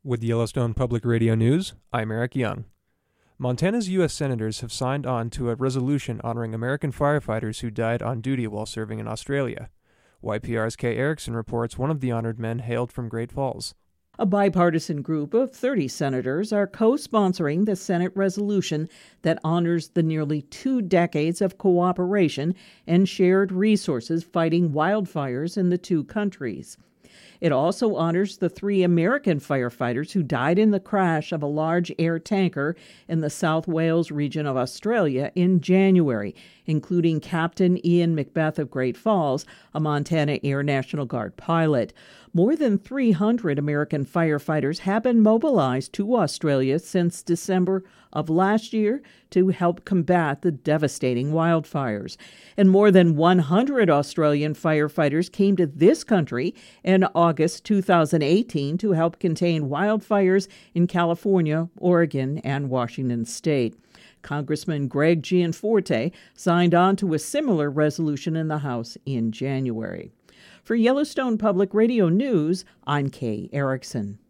With Yellowstone Public Radio News, I'm Eric Young. Montana's U.S. Senators have signed on to a resolution honoring American firefighters who died on duty while serving in Australia. YPR's Kay Erickson reports one of the honored men hailed from Great Falls. A bipartisan group of 30 senators are co-sponsoring the Senate resolution that honors the nearly 2 decades of cooperation and shared resources fighting wildfires in the two countries. It also honors the 3 American firefighters who died in the crash of a large air tanker in the South Wales region of Australia in January, including Captain Ian Macbeth of Great Falls, a Montana Air National Guard pilot. More than 300 American firefighters have been mobilized to Australia since December of last year to help combat the devastating wildfires. And more than 100 Australian firefighters came to this country in August 2018 to help contain wildfires in California, Oregon, and Washington state. Congressman Greg Gianforte signed on to a similar resolution in the House in January. For Yellowstone Public Radio News, I'm Kay Erickson.